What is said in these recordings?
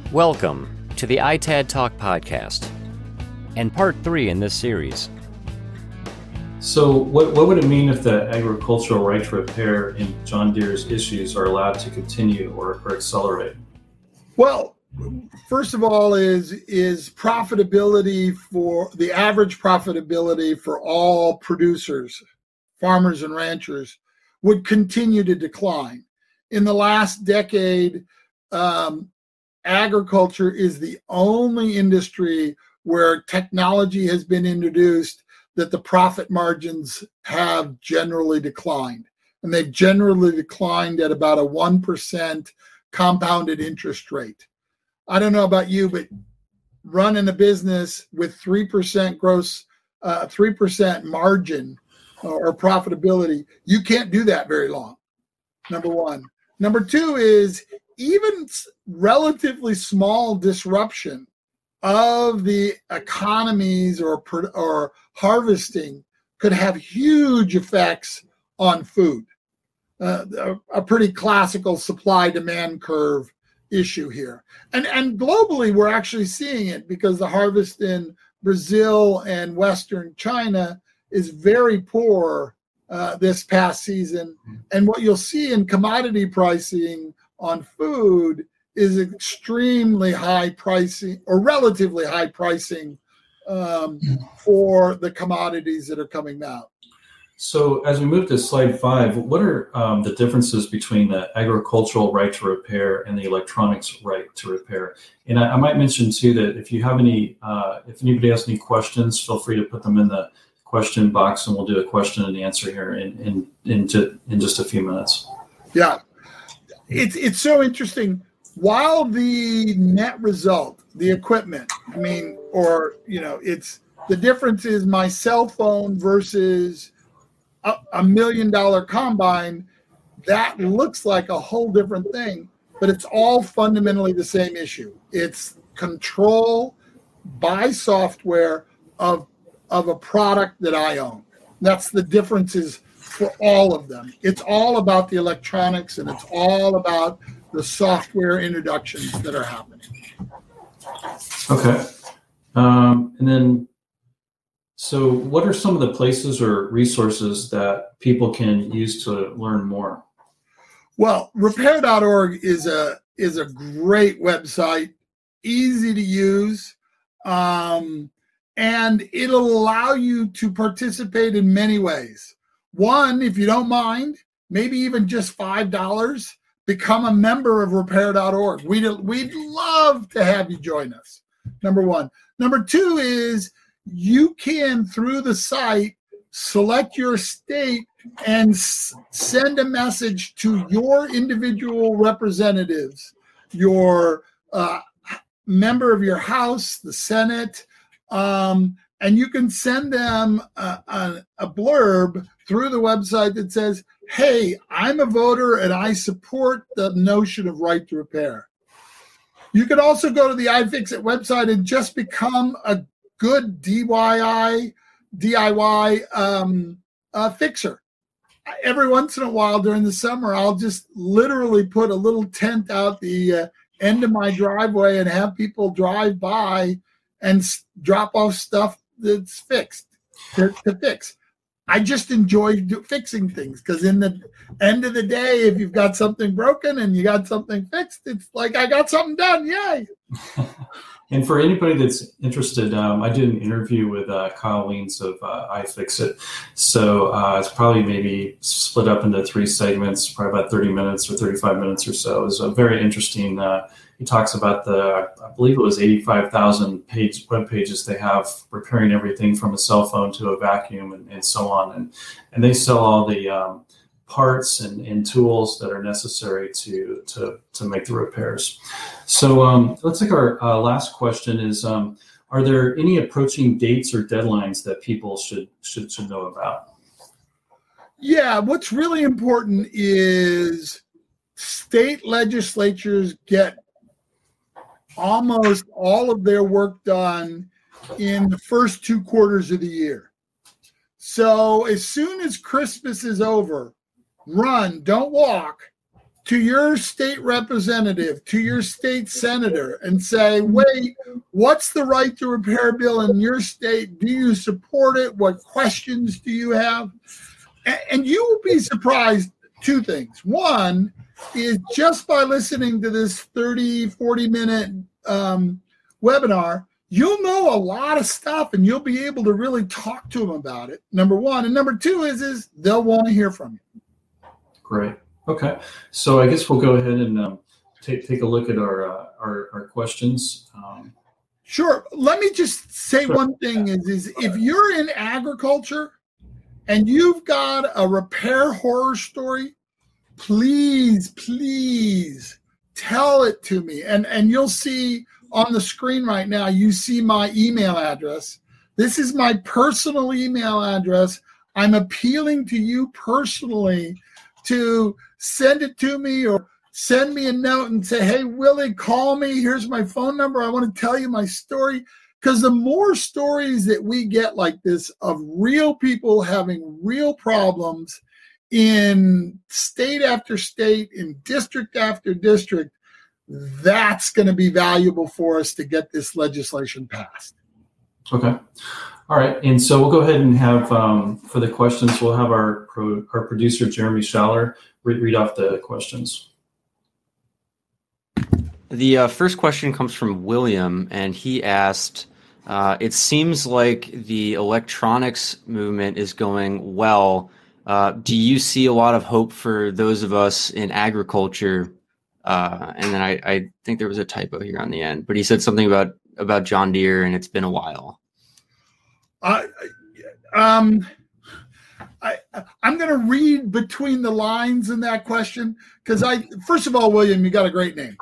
Welcome to the ITAD Talk podcast and part 3 in this series. So what would it mean if the agricultural right to repair in John Deere's issues are allowed to continue or accelerate? Well, first of all, is profitability for the average profitability for all producers, farmers and ranchers, would continue to decline. In the last decade, agriculture is the only industry where technology has been introduced that the profit margins have generally declined. And they've generally declined at about a 1% compounded interest rate. I don't know about you, but running a business with 3% gross, 3% margin or profitability, you can't do that very long, number one. Number two is even relatively small disruption of the economies or harvesting could have huge effects on food. A pretty classical supply-demand curve issue here. And globally, we're actually seeing it because the harvest in Brazil and Western China is very poor this past season. And what you'll see in commodity pricing on food is extremely high pricing or relatively high pricing for the commodities that are coming out. So as we move to slide 5, what are the differences between the agricultural right to repair and the electronics right to repair? And I might mention too that if you have any, if anybody has any questions, feel free to put them in the question box, and we'll do a question and answer here in just a few minutes. Yeah, it's so interesting. While the net result, the equipment, it's the difference is my cell phone versus a $1 million combine, that looks like a whole different thing, but it's all fundamentally the same issue. It's control by software of a product that I own. That's the differences for all of them. It's all about the electronics, and it's all about the software introductions that are happening. Okay. And then, so what are some of the places or resources that people can use to learn more? Well, repair.org is a great website, easy to use, and it'll allow you to participate in many ways. One, if you don't mind, maybe even just $5, become a member of repair.org. We'd love to have you join us, number one. Number two is you can, through the site, select your state and send a message to your individual representatives, your member of your House, the Senate, and you can send them a blurb through the website that says, hey, I'm a voter and I support the notion of right to repair. You can also go to the iFixit website and just become a good DIY fixer. Every once in a while during the summer, I'll just literally put a little tent out the end of my driveway and have people drive by and drop off stuff that's fixed to fix. I just enjoy fixing things because in the end of the day, if you've got something broken and you got something fixed, it's like I got something done. Yay. And for anybody that's interested, I did an interview with Kyle Wiens of iFixit. So it's probably maybe split up into 3 segments, probably about 30 minutes or 35 minutes or so. It's a very interesting, he talks about I believe it was 85,000 web pages they have repairing everything from a cell phone to a vacuum and so on. And they sell all the parts and tools that are necessary to make the repairs. So let's take our last question is, are there any approaching dates or deadlines that people should know about? Yeah, what's really important is state legislatures get almost all of their work done in the first 2 quarters of the year. So as soon as Christmas is over, run, don't walk to your state representative, to your state senator, and say, wait, what's the right to repair bill in your state? Do you support it? What questions do you have? And you will be surprised. Two things. One is just by listening to this 30, 40-minute webinar, you'll know a lot of stuff and you'll be able to really talk to them about it, number one. And number two is they'll want to hear from you. Great. Okay. So I guess we'll go ahead and take a look at our questions. Sure. Let me just say one thing is if you're in agriculture and you've got a repair horror story, please tell it to me. And you'll see on the screen right now, you see my email address. This is my personal email address. I'm appealing to you personally to send it to me or send me a note and say, hey, Willie, call me. Here's my phone number. I want to tell you my story. Because the more stories that we get like this of real people having real problems in state after state, in district after district, that's going to be valuable for us to get this legislation passed. Okay. All right. And so we'll go ahead and have, for the questions, we'll have our producer, Jeremy Schaller, read off the questions. The first question comes from William, and he asked, it seems like the electronics movement is going well. Do you see a lot of hope for those of us in agriculture? And then I think there was a typo here on the end, but he said something about John Deere, and it's been a while. I'm going to read between the lines in that question because first of all, William, you got a great name.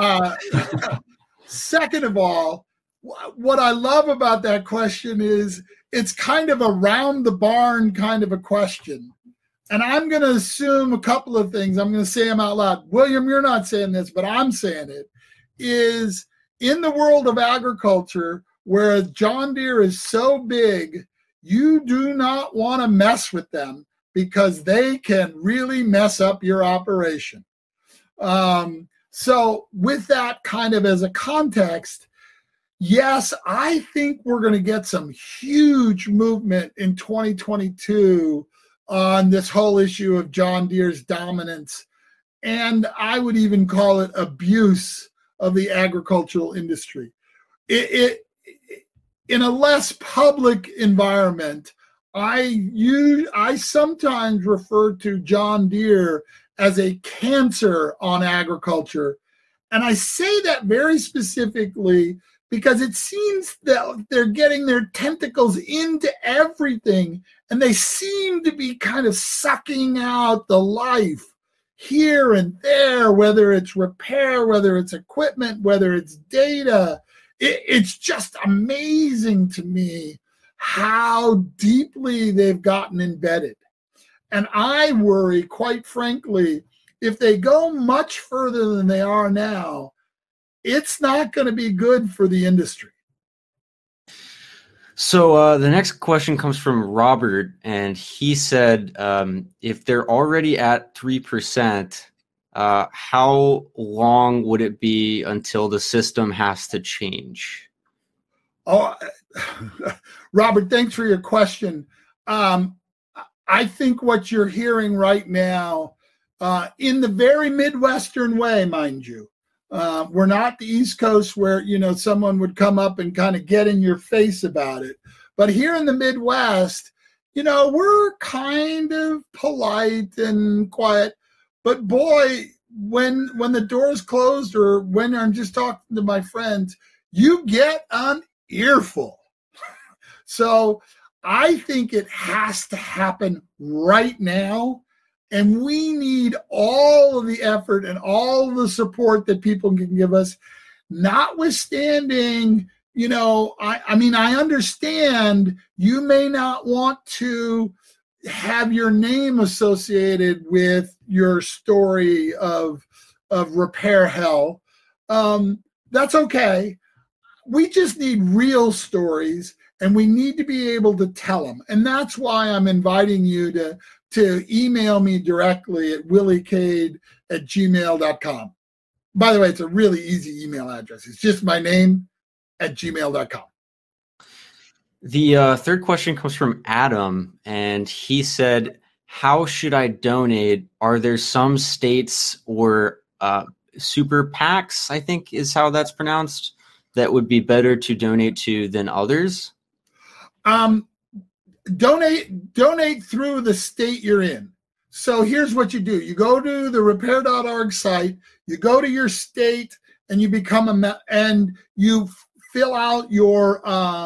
Second of all, what I love about that question is it's kind of a round the barn kind of a question. And I'm going to assume a couple of things. I'm going to say them out loud. William, you're not saying this, but I'm saying it, is in the world of agriculture, where John Deere is so big, you do not want to mess with them because they can really mess up your operation. So with that kind of as a context, yes, I think we're going to get some huge movement in 2022 on this whole issue of John Deere's dominance. And I would even call it abuse of the agricultural industry. In a less public environment, I sometimes refer to John Deere as a cancer on agriculture. And I say that very specifically because it seems that they're getting their tentacles into everything, and they seem to be kind of sucking out the life here and there, whether it's repair, whether it's equipment, whether it's data. It's just amazing to me how deeply they've gotten embedded. And I worry, quite frankly, if they go much further than they are now, it's not going to be good for the industry. So the next question comes from Robert, and he said, if they're already at 3%, how long would it be until the system has to change? Oh, Robert, thanks for your question. I think what you're hearing right now, in the very Midwestern way, mind you, we're not the East Coast where, someone would come up and kind of get in your face about it. But here in the Midwest, we're kind of polite and quiet. But boy, when the door's closed or when I'm just talking to my friends, you get an earful. So I think it has to happen right now. And we need all of the effort and all of the support that people can give us, notwithstanding, I understand you may not want to have your name associated with your story of repair hell. That's okay. We just need real stories, and we need to be able to tell them. And that's why I'm inviting you to to email me directly at williecade@gmail.com. By the way, it's a really easy email address. It's just my name at gmail.com. The third question comes from Adam, and he said, how should I donate? Are there some states or super PACs, I think is how that's pronounced, that would be better to donate to than others? Donate through the state you're in. So here's what you do. You go to the repair.org site, you go to your state, and you become and you fill out your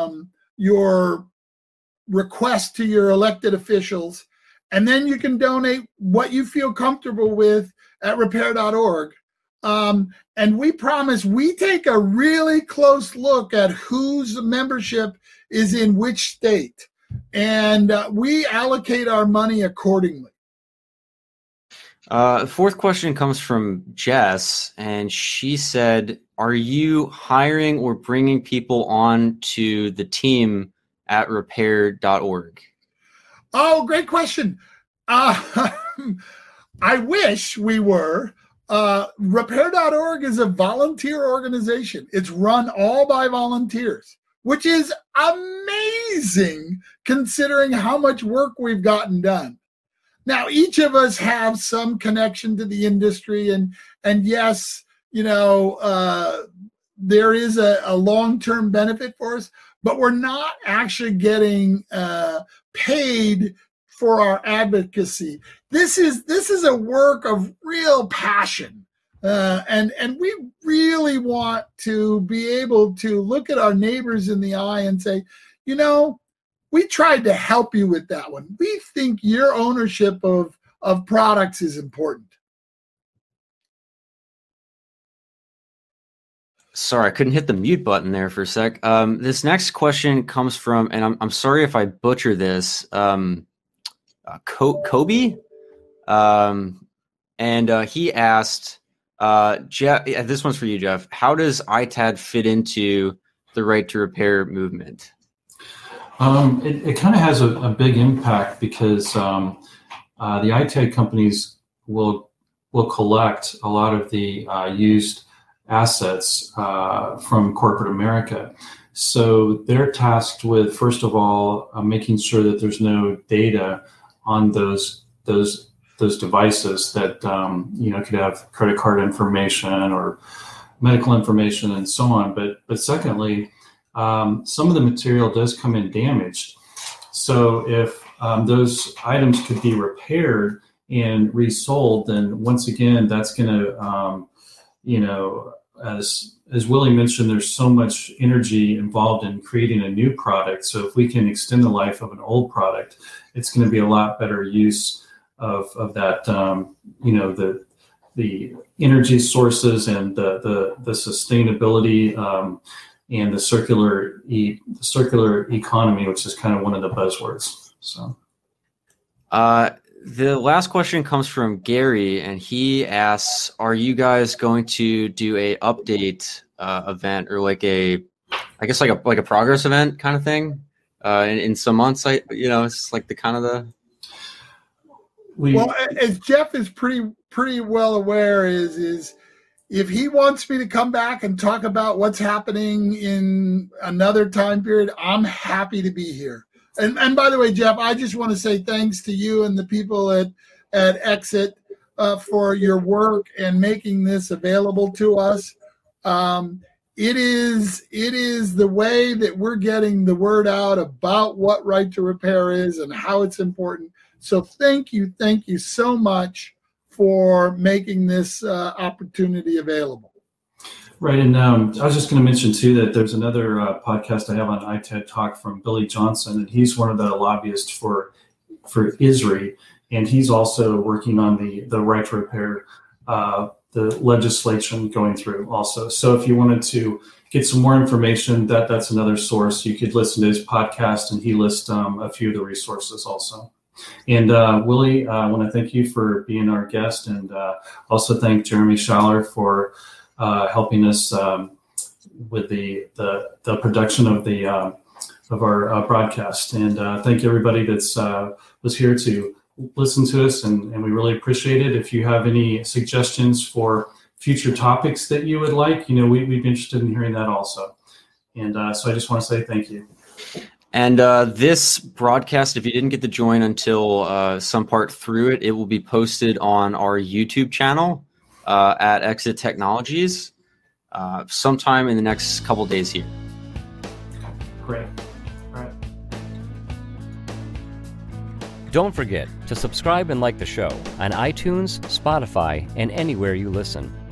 request to your elected officials, and then you can donate what you feel comfortable with at repair.org. And we promise we take a really close look at whose membership is in which state, and we allocate our money accordingly. The fourth question comes from Jess, and she said, are you hiring or bringing people on to the team at repair.org? Oh, great question. I wish we were. Repair.org is a volunteer organization. It's run all by volunteers, which is amazing considering how much work we've gotten done. Now, each of us have some connection to the industry, and yes, there is a long-term benefit for us, but we're not actually getting paid for our advocacy. This is a work of real passion, and we really want to be able to look at our neighbors in the eye and say, we tried to help you with that one. We think your ownership of products is important. Sorry, I couldn't hit the mute button there for a sec. This next question comes from, and I'm sorry if I butcher this, Kobe, and he asked, Jeff, this one's for you, Jeff. How does ITAD fit into the Right to Repair movement? It kind of has a big impact because the ITAD companies will collect a lot of the used assets from corporate America. So they're tasked with, first of all, making sure that there's no data on those devices that could have credit card information or medical information and so on. But secondly, some of the material does come in damaged. So if those items could be repaired and resold, then once again, that's going to, as Willie mentioned, there's so much energy involved in creating a new product. So if we can extend the life of an old product, it's going to be a lot better use of that, the energy sources and the sustainability and the circular economy, which is kind of one of the buzzwords. So, the last question comes from Gary, and he asks, "Are you guys going to do a update event or like a progress event kind of thing in some months? It's like the kind of the." Well, as Jeff is pretty well aware, is if he wants me to come back and talk about what's happening in another time period, I'm happy to be here. And by the way, Jeff, I just want to say thanks to you and the people at Exit for your work and making this available to us. It is the way that we're getting the word out about what Right to Repair is and how it's important. So thank you so much for making this opportunity available. Right, and I was just going to mention too that there's another podcast I have on ITAD Talk from Billy Johnson, and he's one of the lobbyists for ISRI, and he's also working on the Right to Repair, the legislation going through also. So if you wanted to get some more information, that's another source. You could listen to his podcast, and he lists a few of the resources also. And Willie, I want to thank you for being our guest, and also thank Jeremy Schaller for helping us with the production of our broadcast. And thank everybody that's was here to listen to us, and we really appreciate it. If you have any suggestions for future topics that you would like, we'd be interested in hearing that also. And so I just want to say thank you. And this broadcast, if you didn't get to join until some part through it, it will be posted on our YouTube channel at Exit Technologies sometime in the next couple days here. Great. All right. Don't forget to subscribe and like the show on iTunes, Spotify, and anywhere you listen.